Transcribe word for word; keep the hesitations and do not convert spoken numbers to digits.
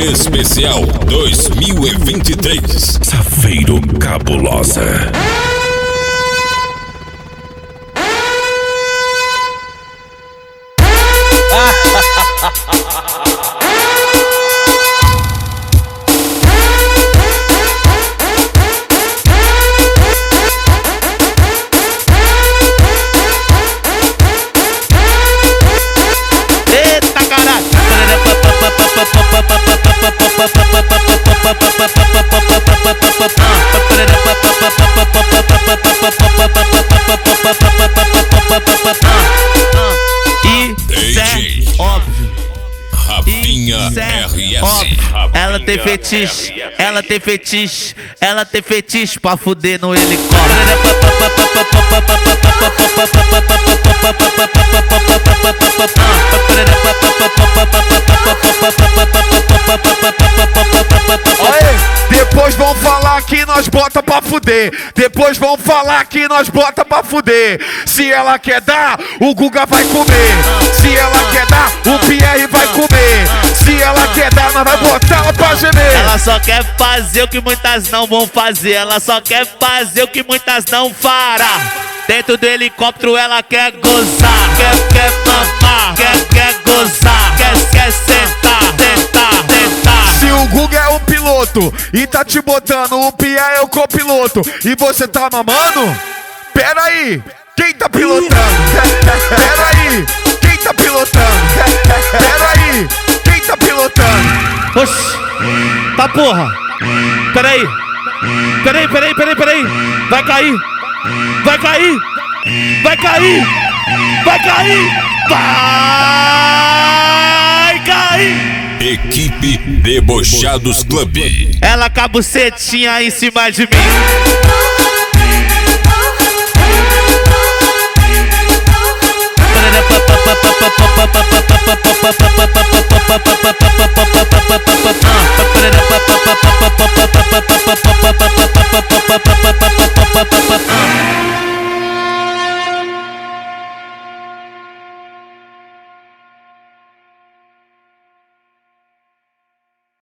Especial dois mil e vinte e três. Safeiro Cabulosa. Eita caralho! Isso é óbvio. Rafinha Isso é R S. óbvio. Ela tem fetiche, ela tem fetiche, ela tem fetiche pra fuder no helicóptero. Depois vão falar que nós bota pra fuder. Depois vão falar que nós bota pra fuder. Se ela quer dar, o Guga vai comer. Se ela quer dar, o Pierre vai comer. Se ela quer dar, nós vai botar ela pra gemer. Ela só quer fazer o que muitas não vão fazer. Ela só quer fazer o que muitas não fará. Dentro do helicóptero ela quer gozar. Quer, quer mamar, quer, quer gozar. Quer, quer sentar, sentar, sentar. Se o Guga é o piloto e tá te botando, o Pierre é o copiloto e você tá mamando? Pera aí, quem tá pilotando? Pera aí, quem tá pilotando? Pera aí, quem tá pilotando? Oxi, tá porra. Peraí, peraí, peraí, peraí, peraí. Vai cair, vai cair, vai cair, vai cair, vai cair. Equipe Debochados Club. Ela com a bucetinha em cima de mim.